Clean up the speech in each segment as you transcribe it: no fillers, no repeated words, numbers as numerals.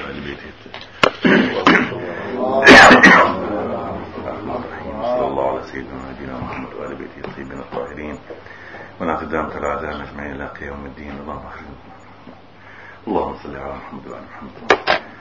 وآل بيته. صلى الله على سيدنا ونبينا محمد وآل بيته الطيبين الطاهرين ونعت دامة الأعداء أجمعين إلى قيام الدين. اللهم صل على محمد وآل محمد.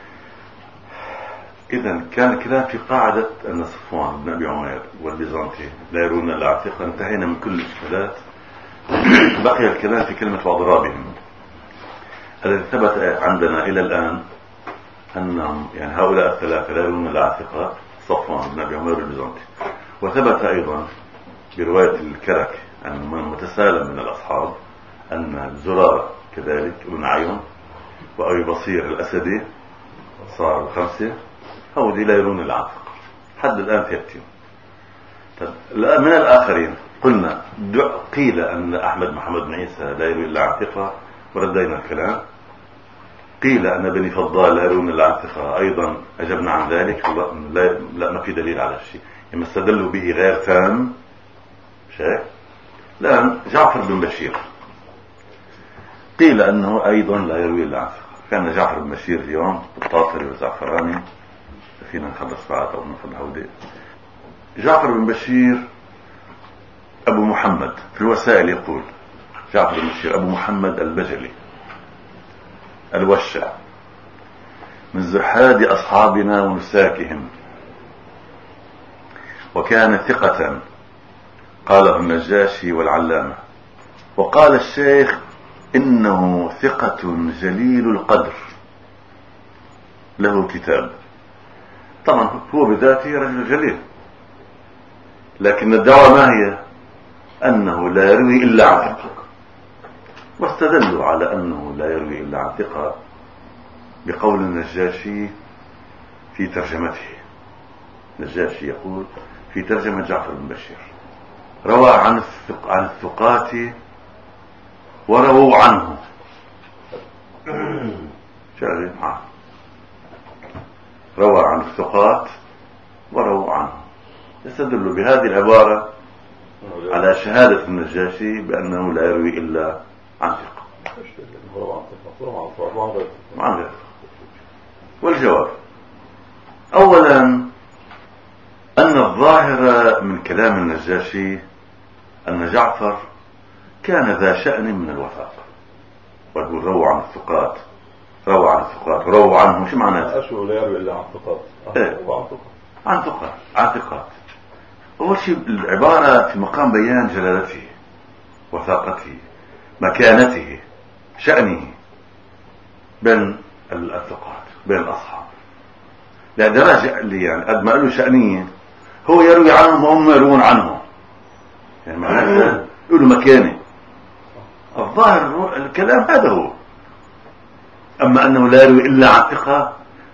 إذا كان الكلام في قاعدة أن صفوان بن أبي عمير والبيزنطي لا يرون إلا عتيقا. انتهينا من كل الإشكالات. بقي الكلام في كلمة وأضرابهم الذي ثبت عندنا إلى الآن أنهم يعني هؤلاء الثلاثة لا يرون إلا عتيقا، صفوان بن أبي عمير والبيزنطي. وثبت أيضا برواية الكرك أن من متسالم من الأصحاب أن الزرار كذلك ابن عيون وأبي بصير الأسدي صار 5 هؤلاء لا يرون العتق حد الآن ثابتين. من الآخرين قلنا قيل أن أحمد محمد بن عيسى لا يرون إلا عتيقا وردينا الكلام. قيل أن بني فضال لا يرون إلا عتيقا أيضا أجبنا عن ذلك. لا ما في دليل على الشيء لما استدلوا به غير تام شيء. الآن جعفر بن بشير قيل أنه أيضا لا يروي إلا عتيقا. كان جعفر بن بشير اليوم الطاطري والزعفراني فينا نخلص بعض أو نفضل هودي. جعفر بن بشير أبو محمد في الوسائل يقول جعفر بن بشير أبو محمد البجلي الوشع من زحاد أصحابنا ومساكهم وكان ثقة قاله النجاشي والعلامة. وقال الشيخ إنه ثقة جليل القدر له كتاب. طبعا هو بذاته رجل جليل لكن الدعوة ما هي؟ أنه لا يروي إلا عن ثقة. واستدلوا على أنه لا يروي إلا عن ثقة بقول النجاشي في ترجمته. النجاشي يقول في ترجمة جعفر بن بشير روى عن الثقات ورووا عنه شاهد معه. روى عن الثقات ورووا عنه. يستدل بهذه العبارة على شهادة النجاشي بأنه لا يروي إلا عن ثقة. والجواب أولا أن الظاهر من كلام النجاشي أن جعفر كان ذا شأن من الوفاق. ويقول رووا عن الثقات رووا عن الثقات رووا عنه شو معناه؟ أشهر لا يروي إلا عن ثقات. عن ثقات عن ثقات. أول شيء العبارة في مقام بيان جلالته وثاقته مكانته شأنه بين الثقات بين الأصحاب. لا درجة اللي يعني قد ما قالوا شأنية هو يروي عنهم وهم يروون عنه يعني معناه يقولوا مكانه. الظاهر الكلام هذا هو. أما أنه لا يروي إلا عن ثقة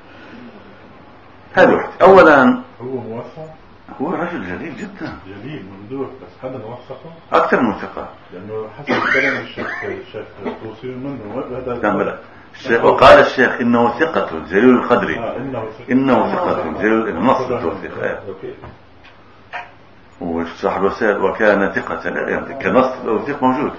هذا واحد. أولا هو موثق. هو رجل جليل جدا جليل ممدوح بس هذا موثقه أكثر من ثقة لأنه حسب كلام الشيخ توصيل منه هذا وقال الشيخ إنه ثقة جليل القدر. إنه ثقة جليل النص التوثيق. وصاحب الوسائل وكان ثقة يعني كنص التوثيق موجود.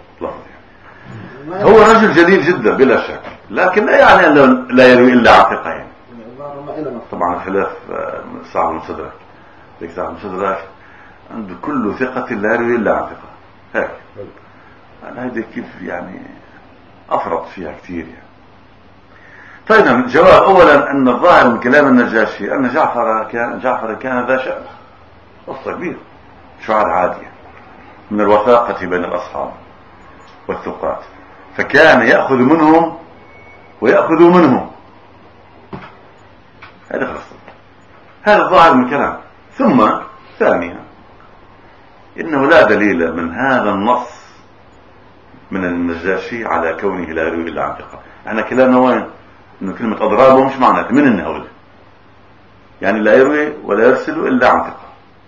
هو رجل جليل جدا بلا شك لكن لا يعني أنه لا يروي إلا عن ثقة يعني. طبعا خلاف صاحب المستدرك. صاحب المستدرك عنده كل ثقة لا يروي إلا عن ثقة. هيك أنا هذا كيف يعني أفرط فيها كثير يعني. طيب الجواب أولا أن الظاهر من كلام النجاشي أن جعفر كان ذا شأن قصة كبير شعار عادية من الوثاقة بين الأصحاب والثقات فكان يأخذ منهم ويأخذ منهم. هذا خلاص هذا الظاهر من كلام. ثم ثانيا إنه لا دليل من هذا النص من النجاشي على كونه لا يروي إلا عن ثقة. احنا كلامنا وين؟ إنه كلمة أضرابه مش معناتها من النهول يعني لا يروي ولا يرسل إلا عن ثقة.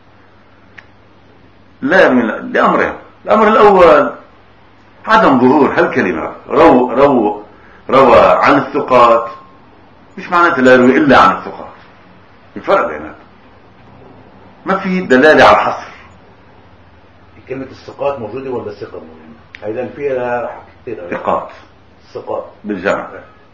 لا يروي لأمرين. الأمر الأول عدم ظهور هالكلمة روى عن الثقات مش معناتها لا يروي إلا عن الثقات. الفرق بينات ما في دلالة على الحصر. كلمة الثقات موجودة ولا ثقة موجودة؟ أيضا فيها كثير ثقات ثقات بالجمع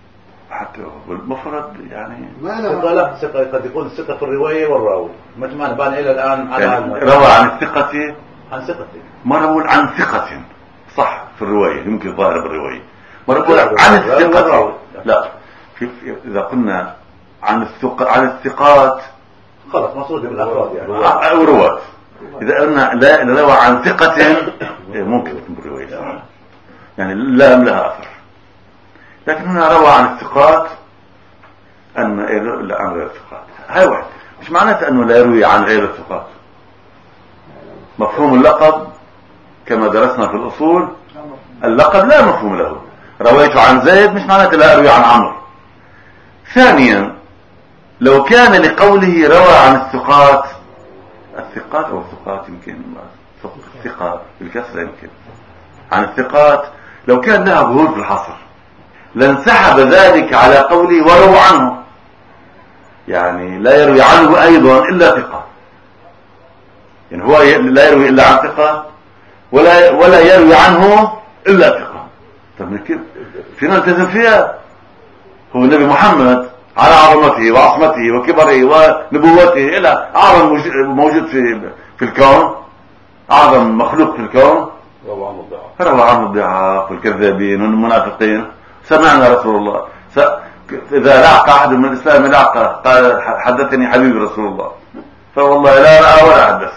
حتى بالمفرد يعني ثقة لا ثقة قد يكون الثقة في الرواية والراوي مجمعنا بان إلى الآن على يعني روى عن الثقة عن ثقة ما روى عن ثقة صح في الرواية يمكن ظاهرة بالرواية ما روى عن الثقة لا إذا قلنا عن الثقات خلاص مقصود من الأفراد يعني أو رواة إذا قلنا لا روى عن ثقة ممكن يكون بالرواية صح يعني لا لها أثر لكن هنا روى عن الثقات أن لا عن غير الثقات هاي واحد مش معناته أنه لا يروي عن غير الثقات مفهوم اللقب كما درسنا في الأصول اللقب لا مفهوم له رويت عن زيد مش معناته لا أروي عن عمرو ثانيا لو كان لقوله روى عن الثقات أو الثقات يمكن الثقة بالكسرة يمكن عن الثقات لو كان لها ظهور في الحصر لانسحب ذلك على قوله وروى عنه يعني لا يروي عنه أيضا إلا ثقة يعني هو لا يروي إلا عن ثقة ولا يروي عنه إلا ثقة طب كيف فينا نلتزم فيها هو النبي محمد على عظمته وعصمته وكبره ونبوته إلى أعظم موجود في الكون أعظم مخلوق في الكون روى عنه الضعاف والكذابين والمنافقين سمعنا رسول الله إذا لعق أحد من الإسلام لعقه قال حدثني حبيب رسول الله فوالله لا رأى ولا حدث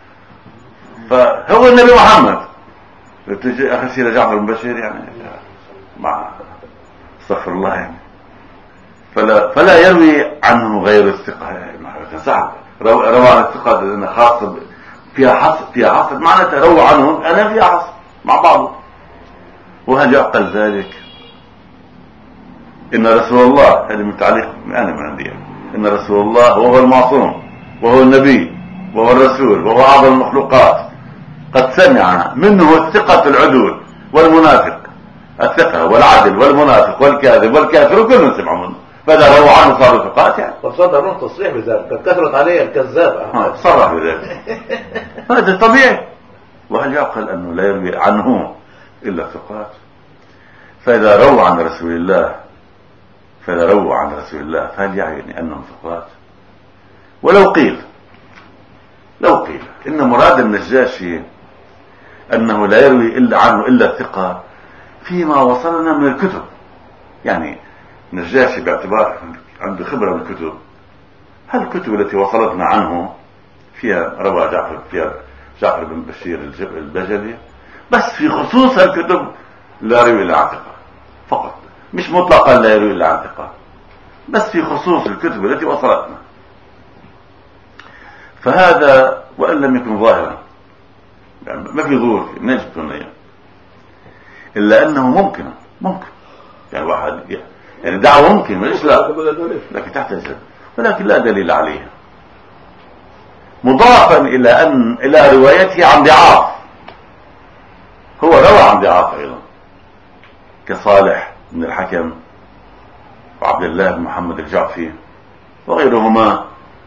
فهو النبي محمد تجي أخي سيدة جعفر بن بشير يعني مع استغفر الله يعني فلا يروي عنه غير الثقة صعب روى عن الثقة لأنه خاصة فيها حصر معناته روى عنه أنا فيها حصر مع بعضه وهل يعقل ذلك إن رسول الله هذا من تعليق أنا من عندي إن رسول الله وهو المعصوم وهو النبي وهو الرسول وهو أعظم المخلوقات قد سمع منه الثقة العدول والمنافق الثقة والعدل والمنافق والكاذب والكافر وكل سمع منه فإذا روى عنه صار ثقات يعني فصدر له تصريح بذلك قد كثرت عليه الكذاب صرح بذلك هذا طبيعي وهل يعقل أنه لا يروي عنه إلا ثقات فإذا روى عن رسول الله فهل يعني أنهم ثقات ولو قيل إن مراد النجاشي أنه لا يروي إلا عنه إلا ثقة فيما وصلنا من الكتب يعني النجاشي باعتبار عنده خبرة من الكتب هل الكتب التي وصلتنا عنه فيها روى جعفر بن بشير البجلي بس في خصوص الكتب لا يروي إلا عن ثقة فقط مش مطلقا لا يروي إلا عن ثقة بس في خصوص الكتب التي وصلتنا فهذا وإن لم يكن ظاهرا يعني ما في ظهور نجد هنا إلا أنه ممكن يعني واحد يعني دعوة ممكن ليش لا لكن تحت الجد ولكن لا دليل عليها مضافا إلى روايته عن ضعاف هو روى عن ضعاف أيضا كصالح بن الحكم وعبد الله بن محمد الجعفي وغيرهما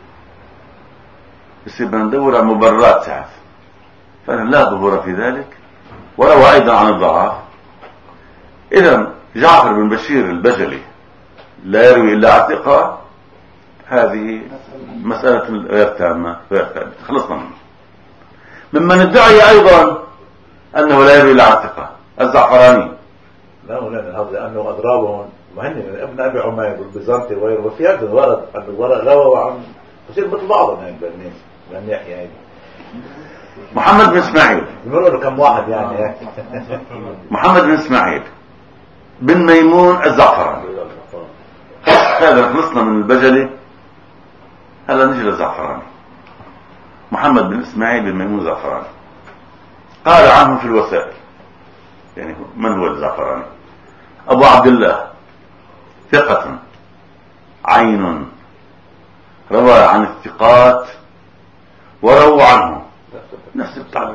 يصير ندور على مبررات ساعات فأنا لا ظهور في ذلك وروى أيضا عن الضعاف إذا جعفر بن بشير البجلي لا يروي إلا عن ثقة هذه مسألة غير تامة خلصنا منه ممن ادعي أيضا أنه لا يروي إلا عن ثقة الزعفراني لا لأنه أضرابهم مهني من ابن أبي عمير والبيزنطي وغيره وفي هذا ورد أن الورق روى عن يصير مثل بعضهم يعني بأن يحيى يعني محمد بن إسماعيل بيقولوا كم واحد يعني محمد بن إسماعيل بن ميمون الزعفراني هذا خلصنا من البجلي هلا نجي للزعفراني محمد بن إسماعيل بن ميمون الزعفراني قال عنه في الوسائل يعني من هو الزعفراني أبو عبد الله ثقة عين روى عن الثقات وروى عنه نفس التعبير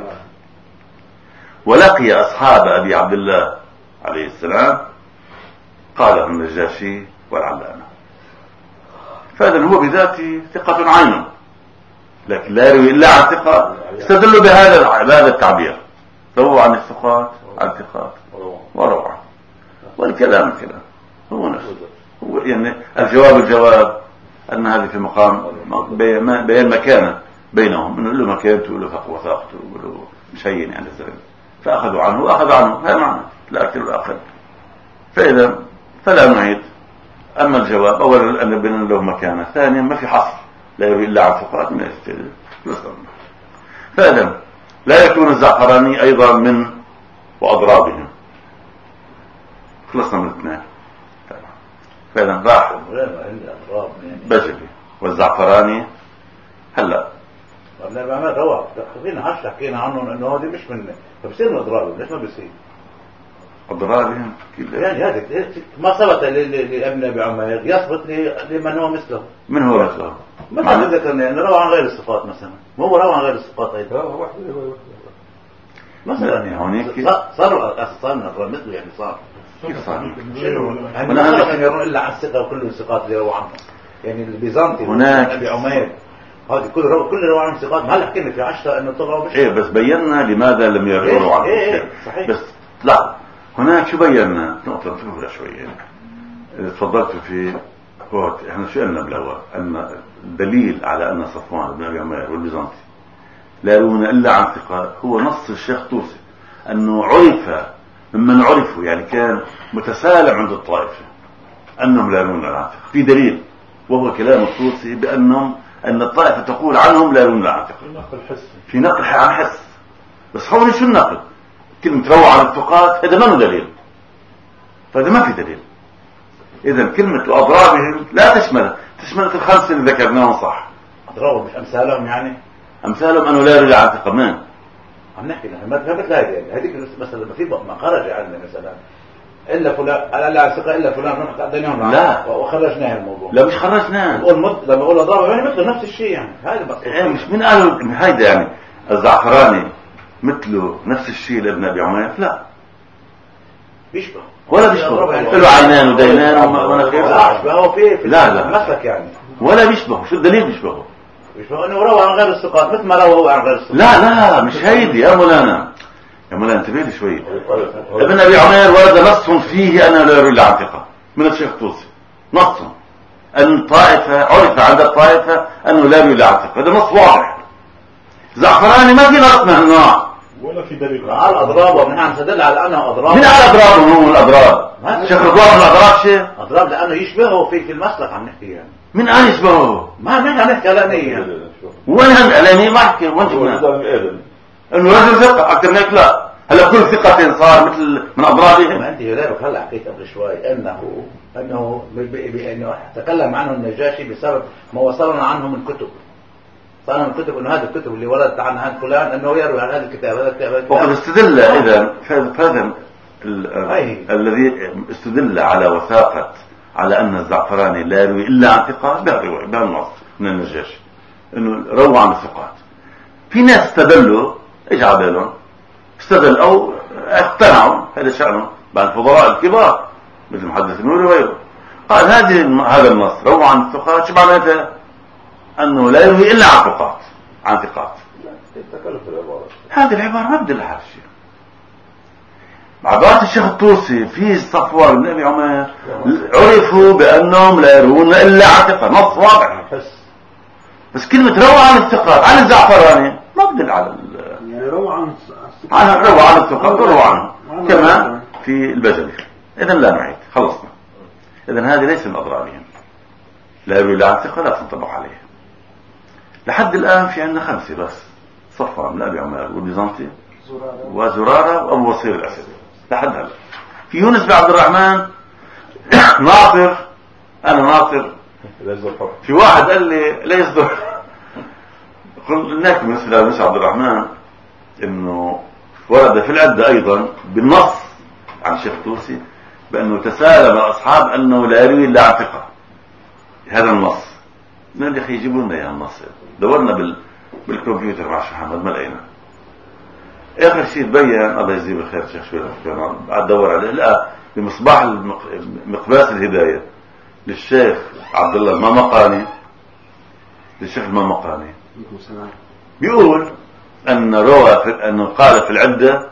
ولقي أصحاب أبي عبد الله عليه السلام قاله النجاشي والعلامة فإذا هو بذاته ثقة عين لكن لا يروي إلا عن ثقة استدلوا بهذا التعبير روى عن الثقات عن الثقات وروى والكلام هو يعني الجواب أن هذه في مقام بيان مكانة بينهم، إنه له مكانته وله وثاقته وله شيء يعني الزلم، فأخذوا عنه وأخذ عنه، هذا معنى لا أكثر ولا أقل. فإذا فلا نعيد. أما الجواب أولا أن بين له مكانة، ثانيا ما في حصر لا يروي إلا عن ثقات من يستدل. فإذا لا يكون الزعفراني أيضا من وأضرابهم. خلصنا من الاثنين. فإذا راح بجلي والزعفراني هلا قبل ما عمل رواه خلينا هش حكينا عنهم انه هذه مش من فبصير من اضرابهم. ليش ما بيصير اضرابهم؟ يعني هذا ما ثبت لابن ابي عمير يثبت لمن هو مثله. من هو مثله؟ مثلا ذكرنا انه روى عن غير الصفات مثلا، ما هو روى عن غير الصفات ايضا مثلا يعني هونيك صار من اضراب مثله يعني صار كيف صار؟ يعني ما كان يروي الا عن الثقه وكل الثقات اللي روى عنهم. يعني البيزنطي هناك ابي عمير هذه كل روى عنهم ثقات. ما هلا حكينا في 10 انه طلعوا مش ايه، بس بينا لماذا لم يرووا عنهم. صحيح. بس لا هناك شو بينا نقطه نفهمها شويه. تفضلت في قوت احنا شو قلنا بالاول؟ ان الدليل على ان صفوان بن ابي عمير والبيزنطي لا يرون الا عن ثقات هو نص الشيخ طوسي انه عرف ممن عرفوا، يعني كان متسالم عند الطائفه انهم لا يرون عن ثقه. في دليل وهو كلام الطوسي بانهم ان الطائفه تقول عنهم لا يرون عن ثقه في نقل عن حس. بس هون شو النقل؟ كلمه روى عن الثقات هذا ما له دليل، فهذا ما في دليل. اذا كلمه اضرابهم لا تشمل الخمسه اللي ذكرناهم صح. اضرابهم مش امثالهم، يعني امثالهم انه لا يرون عن ثقه. من عم نحكي نحن ما بتلاقي يعني هذيك مثلا ما في ما خرج عندنا مثلا الا فلان لا ثقه الا فلان نحن قديناهم لا وخرجناه الموضوع. لا مش خرجناه. لما اقول اضراب يعني مثل نفس الشيء، يعني هذا مقصود. مش من قالوا هيدا يعني الزعفراني مثله نفس الشيء لابن ابي عمير؟ لا بيشبه ولا بيشبه. له عينان ودينان ومناخير. لا هو في لا مسلك يعني ولا بيشبه. شو الدليل بيشبهه؟ انه روى عن غير الثقات مثل ما روى هو عن غير الثقات. لا مش هيدي يا مولانا. يا مولانا انتبه لي شوي. ابن ابي عمير ورد نص فيه انه لا يروي الا عن ثقه من الشيخ طوسي. نص ان طائفه عرف عند الطائفه انه لا يروي الا عن ثقه. هذا نص واضح. زعفراني ما في نص من هالنوع ولا في دليل على الاضراب. ومن عم تدل على انه اضراب. من على اضراب؟ هو الاضراب شيخ رضوان الاضراب شيء اضراب لانه يشبهه في المسلك. عم نحكي يعني من ان يشبهه؟ ما عم نحكي علانيه. وين هالعلانيه؟ ما احكي وين شفنا انه رجل ثقه اكثر من هيك. لا هلا كل ثقه صار مثل من اضرابهم. ما انت لذلك هلا حكيت قبل شوي انه تكلم عنه النجاشي بسبب ما وصلنا عنه من كتب. صار من الكتب انه هذه الكتب اللي وردت عن فلان انه يروي عن هذا الكتاب هذا الكتاب. وقد استدل اذا فهذا الذي استدل على وثاقه على ان الزعفراني لا يروي الا عن ثقه بهالنص من النجاشي انه روى عن الثقات. في ناس استدلوا ايش عبالهم استدل او اقتنعوا هذا شأنه بعد الفضلاء الكبار مثل محدث النوري وغيره. قال هذا النص روى عن الثقات شو معناته؟ انه لا يروي الا عن ثقات. هذه العباره ما بدها لها شيء. عبارة الشيخ الطوسي في صفوان بن ابي عمير عرفوا بانهم لا يروون الا عن ثقه. نص واضح. بس كلمه روى عن الثقات عن الزعفراني ما بدل على يعني روى عن الثقات وروى عنه كما في البجلي. اذا لا نعيد. خلصنا. اذا هذه ليس من اضرابهم. لا يروي الا عن ثقه لا تنطبق عليه. لحد الان في عندنا 5 بس: صفوان بن ابي عمير والبيزنطي وزرارة وابو وصير الاسدي. لحد هلا في يونس بن عبد الرحمن ناطر. انا ناطر. في واحد قال لي لا يصدر. قلنا لكم مثل يونس عبد الرحمن انه ورد في العدة ايضا بالنص عن الشيخ الطوسي بانه تسالم الاصحاب انه لا يروي الا عن ثقه. هذا النص من اللي يجيبوا لنا اياه النص؟ دورنا بالكمبيوتر مع الشيخ محمد ما لقينا. اخر شيء تبين الله يجزيه بالخير الشيخ شوي قاعد ادور عليه. لا بمصباح مقباس الهدايه للشيخ عبد الله المامقاني. للشيخ المامقاني بيقول انه قال في العده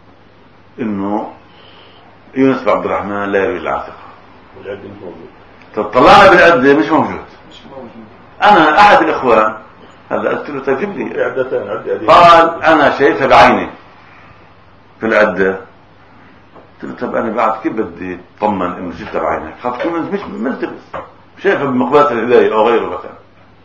انه يونس بن عبد الرحمن لا يروي الا عن ثقه. طلعنا بالعدة مش موجود. انا احد الاخوان هذا قلت له تجيب لي، قال انا شايفها بعيني في العدة. قلت له طب انا بعد كيف بدي اطمن انه شفتها بعينك؟ خاف تكون مش ملتبس شايفها بمقبلات الهداية او غيره مثلا.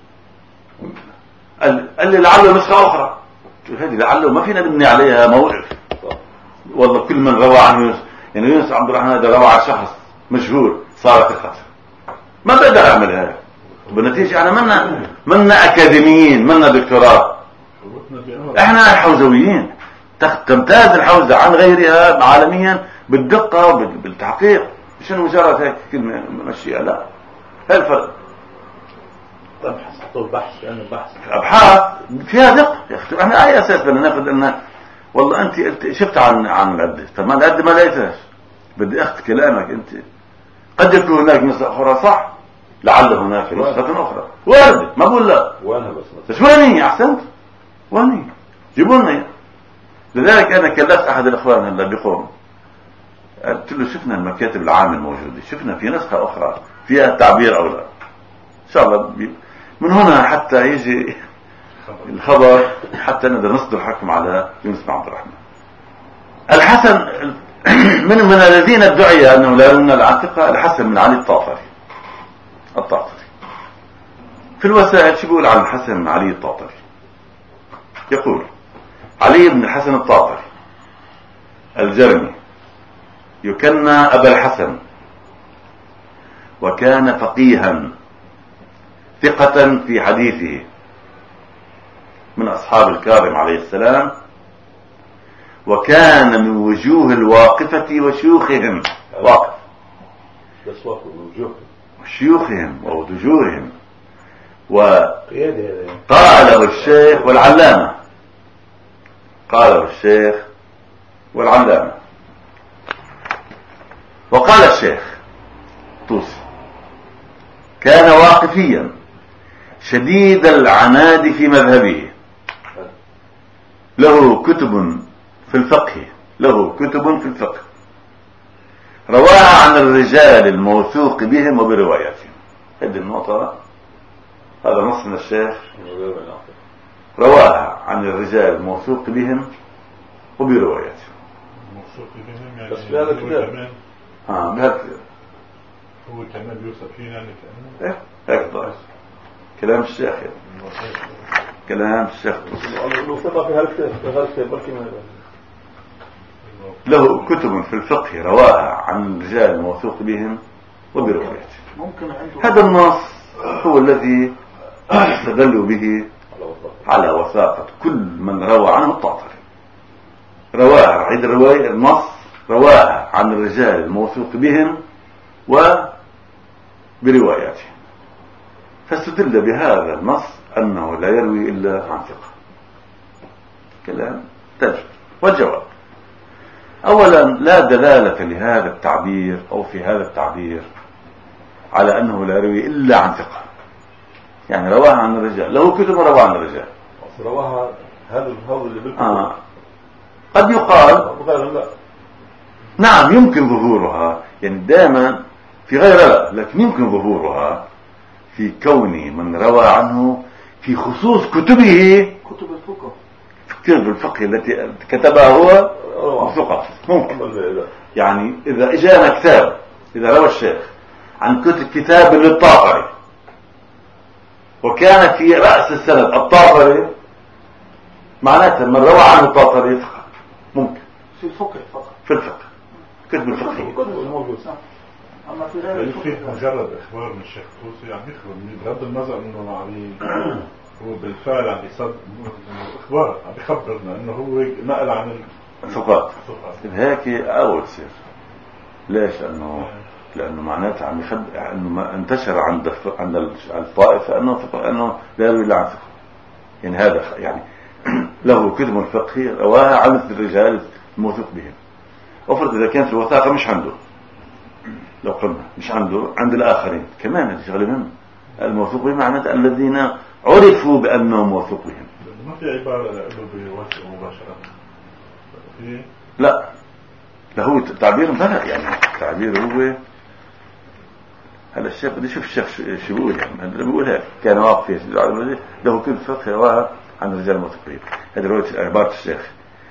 قال لي لعله نسخة اخرى. هذه لعله ما فينا نبني عليها موقف. والله كل من روى عن يونس، يعني يونس عبد الرحمن هذا روى عن شخص مشهور صارت الخطر، ما بقدر اعمل هذا. بالنتيجة انا منا اكاديميين، منا دكتوراه، احنا حوزويين. تمتاز الحوزة عن غيرها عالميا بالدقة وبالتحقيق، مش انه مجرد هيك كلمة مشيئة، لا. هاي الفرق. تبحث طول بحث كأنه بحث ابحاث فيها دقة يا اخي. احنا اي اساس بدنا ناخذ انه والله انت شفت عن العدة، طب ما العدة ما لقيتهاش، بدي اخذ كلامك انت. قد يكون هناك نسخة اخرى صح، لعل هناك نسخة اخرى واردة، ما بقول لا. وانا بس وين هي؟ احسنت، وين هي؟ جيبوا لنا. لذلك انا كلفت احد الاخوان هلا بقوم، قلت له شفنا المكاتب العامة الموجودة، شفنا في نسخة اخرى فيها التعبير او لا. ان شاء الله من هنا حتى يجي الخبر حتى نقدر نصدر حكم على يونس بن عبد الرحمن. الحسن من الذين ادعي انه لا يرون العتقة الحسن بن علي الطاطري. في الوسائل شو بيقول عن الحسن بن علي الطاطري؟ يقول علي بن الحسن الطاطري الجرمي يكنى ابا الحسن، وكان فقيها ثقة في حديثه، من أصحاب الكاظم عليه السلام، وكان من وجوه الواقفة وشيوخهم. واقف وشيوخهم ووجوههم. وقاله الشيخ والعلامة، قاله الشيخ والعلامة. وقال الشيخ طوسي كان واقفيا شديد العناد في مذهبه، له كتب في الفقه، رواها عن الرجال الموثوق بهم وبرواياتهم. هذه النقطة، هذا نص من الشيخ، رواها عن الرجال الموثوق بهم وبرواياتهم. موثوق بهم يعني بس بهذا الكتاب بهذا هو كمان بيوصف فينا يعني كأنه هيك ضعيف كلام الشيخ، كلام الشيخ. له كتب في الفقه رواها عن الرجال الموثوق بهم وبرواياتهم. هذا النص هو الذي استدلوا به على وثاقة كل من روى عنه الطاطري. رواها عيد الرواية، النص رواها عن الرجال الموثوق بهم وبرواياتهم، فاستدل بهذا النص أنه لا يروي إلا عن ثقة. كلام تجد. والجواب: أولا لا دلالة لهذا التعبير أو في هذا التعبير على أنه لا يروي إلا عن ثقة. يعني رواها عن الرجال، له كتب رواها عن الرجال، رواها هذا اللي بالكتب. قد يقال لا. نعم يمكن ظهورها، يعني دائما في غير لا، لكن يمكن ظهورها في كون من روى عنه في خصوص كتبه، كتب الفقه التي كتبها هو ثقة. ممكن يعني إذا إجانا كتاب، إذا روى الشيخ عن كتاب للطاطري وكان في رأس السند الطاطري، معناته من روى عنه الطاطري ثقة. ممكن في الفقه فقط، في الفقه، كتب الفقه الموجود. أما في غير الفقه مجرد إخبار من الشيخ طوسي، يعني يخبر بغض النظر إنه يعني هو بالفعل عم يصدق إخبار، عم يخبرنا إنه هو نقل عن الثقات. هيك أول سر. ليش؟ لأنه معناته عم يخبر إنه ما انتشر عند الطائفة أنه لا يروي إلا عن ثقة. يعني هذا يعني له كتب الفقه رواها عن الرجال الموثوق بهم. أفرض إذا كانت الوثاقة مش عنده، لو قلنا مش عنده، عند الآخرين كمان هذا شغله منه. الموثوق بهم معناته الذين عرفوا بأنهم موثوق بهم. ما في عبارة له بوثق مباشرة. لا هو تعبير بلغ، يعني التعبير هو هذا الشيخ بدي اشوف الشيخ شو بيقول يعني. هذا بيقول هيك كان واقف في له كل فقه رواه عن الرجال الموثوقين. هذا رواية عبارة الشيخ.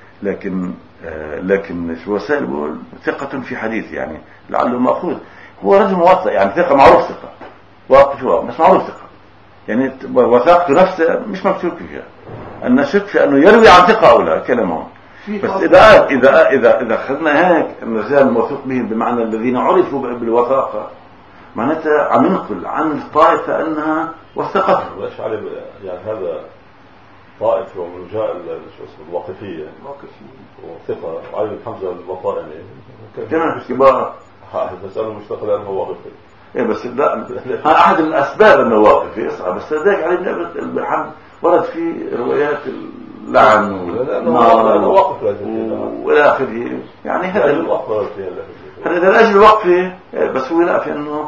لكن الوسائل بيقول ثقة في حديث يعني لعله مأخوذ. هو رجل موثق يعني ثقة معروف ثقة واقف شو بس معروف ثقة يعني وثاقته نفسه مش مكتوب فيها. أن نشك في أنه يروي عن ثقة أو لا كلامهم. بس إذا أخذنا هيك الرجال الموثوق بهم بمعنى الذين عرفوا بالوثاقة معناتها عم ننقل عن الطائفة أنها وثقته. ليش علي يعني هذا طائفة ومن جاء الواقفية وثقة علي بن حمزة البطائني كمان مش كبار تسأله مشتاق لأنه واقفي. إيه بس لا هذا أحد من الأسباب أنه واقفي إصعب. بس ذاك علي بن حمزة ورد في روايات اللعن والنار وإلى آخره يعني هذا لأجل وقفه. بس هو لا في أنه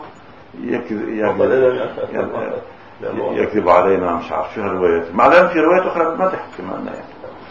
يكذب علينا مش عارف شو هالروايات مع العلم في روايات أخرى بمدح كمان يعني.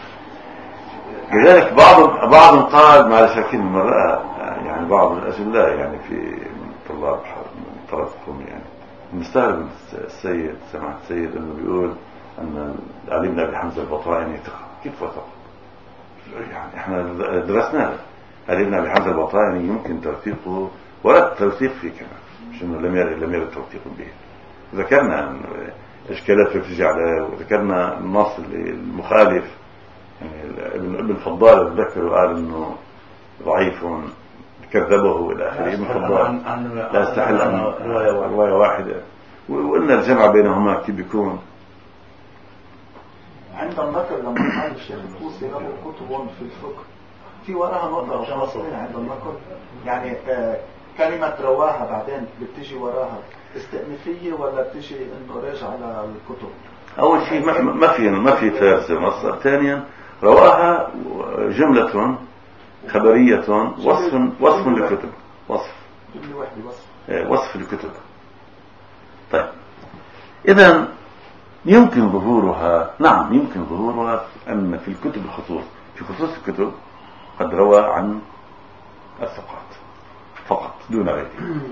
لذلك بعضهم قال مع شاكين المرأة يعني بعض الأجلاء يعني في طلاب طرفهم يعني مستغرب السيد سمعت السيد أنه بيقول أن علي بن أبي حمزة البطائني ثقة. كيف وثق يعني احنا درسنا علي بن أبي حمزة البطائني يمكن توثيقه ولا توثيق فيه كمان مش انه لم يرد توثيق به. ذكرنا اشكالات في ارتجاع له وذكرنا النص المخالف يعني ابن فضال ذكر وقال انه ضعيف كذبه الى اخره. ابن فضال لا يستحل ان روايه واحده وقلنا الجمع بينهما كيف بيكون. عند النقل لما قال الشيخ الطوسي له كتب في الفقه في وراها نقطة مصرية عند النقل يعني كلمة رواها بعدين بتجي وراها استئنافية ولا بتجي انه راجع على الكتب؟ اول شيء ما في فارسة مصر. ثانيا رواها جملة خبرية وصف للكتب جملة واحدة وصف للكتب. طيب اذا يمكن ظهورها نعم يمكن ظهورها أن في الكتب في خصوص الكتب قد روى عن الثقات فقط دون غيره.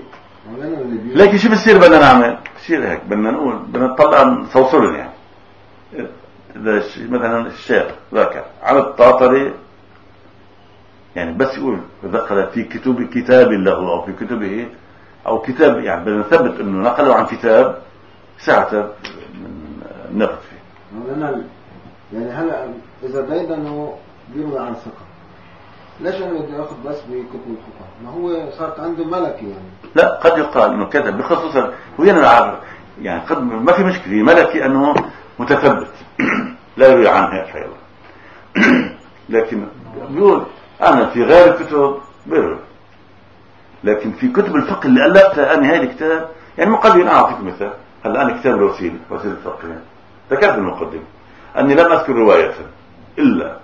لكن شو بصير بدنا نعمل بصير هيك بدنا نقول بدنا نطلع نصوصلهم يعني إذا مثلا الشيخ ذاكر على الطاطري يعني بس يقول دخل في كتاب له أو في كتبه أو كتاب يعني بدنا نثبت أنه نقله عن كتاب ساعته ناخذ فيه. يعني هلا اذا بعيد انه بيروي عن ثقه ليش انه بده ياخذ بس بكتب الفقه؟ ما هو صارت عنده ملكي يعني. لا قد يقال انه كتب بخصوص هو يعني قد ما في مشكله ملكي انه متثبت لا يروي عنها فيلا. لكن بيقول انا في غير الكتب بيروي. لكن في كتب الفقه اللي الفتها انا هاي الكتاب يعني مقدم اعطيك مثال. هلا انا كتاب وسيله الفقه ذكرت المقدمة أني لم أذكر رواية إلا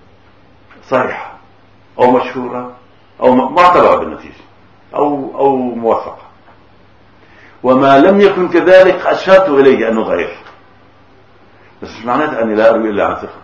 صحيحة أو مشهورة أو معتبرة بالنتيجة أو موثقة وما لم يكن كذلك أشرت إليه أنه غير. بس مش معناته أني لا أروي إلا عن ثقة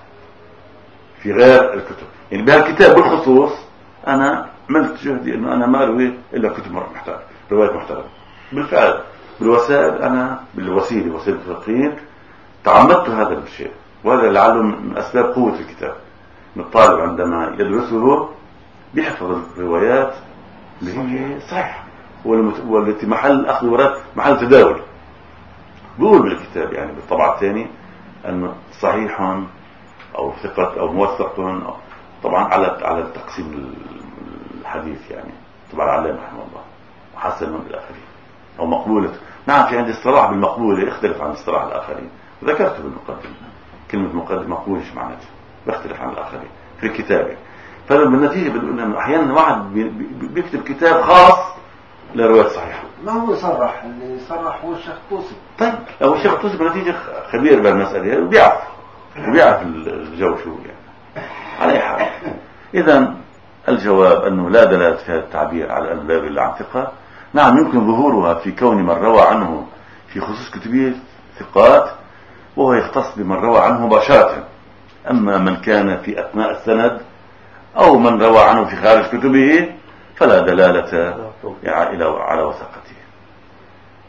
في غير الكتب يعني بهالكتاب بالخصوص أنا عملت جهدي أنه أنا ما أروي إلا كتب محترمة رواية محترمة. بالفعل بالوسائل أنا بالوسيلة وسيلة الفقهين تعمدت هذا الشيء وهذا لعله من أسباب قوة الكتاب. الطالب عندما يدرسه بيحفظ الروايات اللي هي صحيحة والتي محل أخذ ورد محل تداول. بقول بالكتاب يعني بالطبعة الثاني أنه صحيح أو ثقة أو موثق أو طبعا على التقسيم الحديث يعني طبعا العلامة رحمه الله وحسن من الآخرين أو مقبولة. نعم في عندي اصطلاح بالمقبولة يختلف عن اصطلاح الآخرين ذكرته بالمقدمة. كلمة مقدمة مقبولش معناتها بيختلف عن الآخرين في الكتابة. فبالنتيجة بنقول أنه أحيانا واحد بيكتب كتاب خاص لرواية صحيحة. ما هو يصرح اللي يصرح هو الشيخ الطوسي. طيب لو الشيخ الطوسي بالنتيجة خبير بالمسألة وبيعرف الجو شو يعني على حال. إذن الجواب أنه لا دلالة في هذا التعبير على أن لا يروي عن ثقة. نعم يمكن ظهورها في كون من روى عنه في خصوص كتبه ثقات وهو يختص بمن روى عنه مباشرة. أما من كان في أثناء السند أو من روى عنه في خارج كتبه فلا دلالة على وثاقته.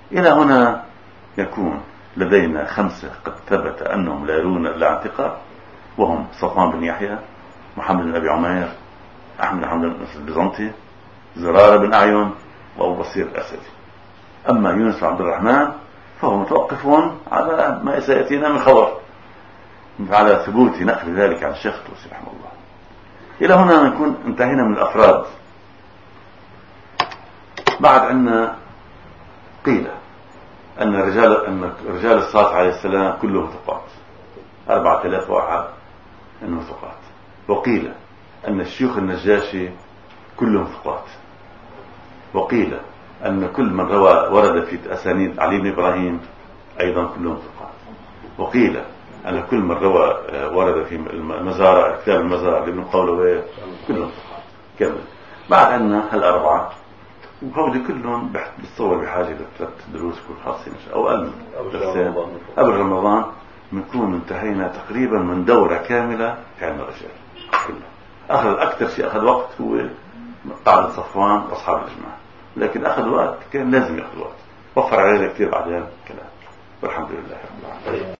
إلى هنا يكون لدينا 5 قد ثبت أنهم لا يرون إلا عن ثقة، وهم صفوان بن يحيى، محمد بن أبي عمير، أحمد بن حنبل البيزنطي، زرارة بن أعين، وأبو بصير الأسدي. أما يونس بن عبد الرحمن فهو متوقف على ما سيأتينا من خبر، على ثبوت نقل ذلك عن الشيخ الطوسي رحمه الله. إلى هنا نكون انتهينا من الأفراد. بعد أن قيل أن رجال الصالح عليه السلام كلهم ثقات، 4000 واحد أنهم ثقات. وقيل أن الشيوخ النجاشي كلهم ثقات. وقيل أن كل من روى ورد في أسانيد علي بن إبراهيم أيضا كلهم ثقات. وقيل أن كل من روى ورد في المزارع، كتاب المزارع لابن قولويه كلهم ثقات كامل. بعد أن هالأربعة وهؤلاء كلهم بتصور بحاجة ل3 دروس كل خاصين أو أقل قبل رمضان بنكون انتهينا تقريبا من دورة كاملة في علم الرجال كلها. أكثر شيء أخذ وقت هو قاعدة صفوان وأصحاب الإجماع، لكن أخذ وقت كان لازم يأخذ وقت، وفر علينا كثير بعدين كلام، والحمد لله رب العالمين.